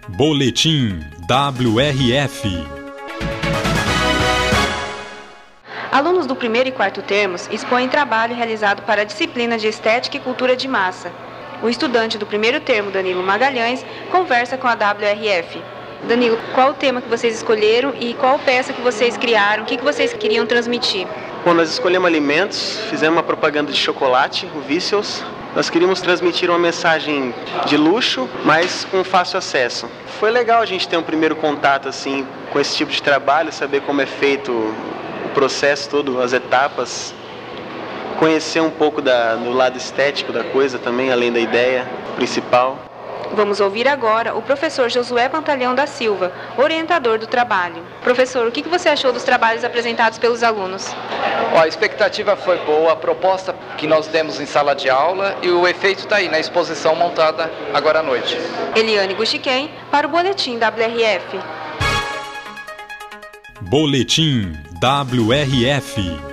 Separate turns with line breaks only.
Boletim WRF.
Alunos do primeiro e quarto termos expõem trabalho realizado para a disciplina de Estética e Cultura de Massa. O estudante do primeiro termo, Danilo Magalhães, conversa com a WRF. Danilo, qual o tema que vocês escolheram e qual peça que vocês criaram? O que vocês queriam transmitir?
Bom, nós escolhemos alimentos, fizemos uma propaganda de chocolate, o Vícios. Nós queríamos transmitir uma mensagem de luxo, mas com fácil acesso. Foi legal a gente ter um primeiro contato assim, com esse tipo de trabalho, saber como é feito o processo todo, as etapas. Conhecer um pouco do lado estético da coisa também, além da ideia principal.
Vamos ouvir agora o professor Josué Pantalhão da Silva, orientador do trabalho. Professor, o que você achou dos trabalhos apresentados pelos alunos?
A expectativa foi boa, a proposta que nós demos em sala de aula e o efeito está aí na exposição montada agora à noite.
Eliane Guxiquem para o Boletim WRF.
Boletim WRF.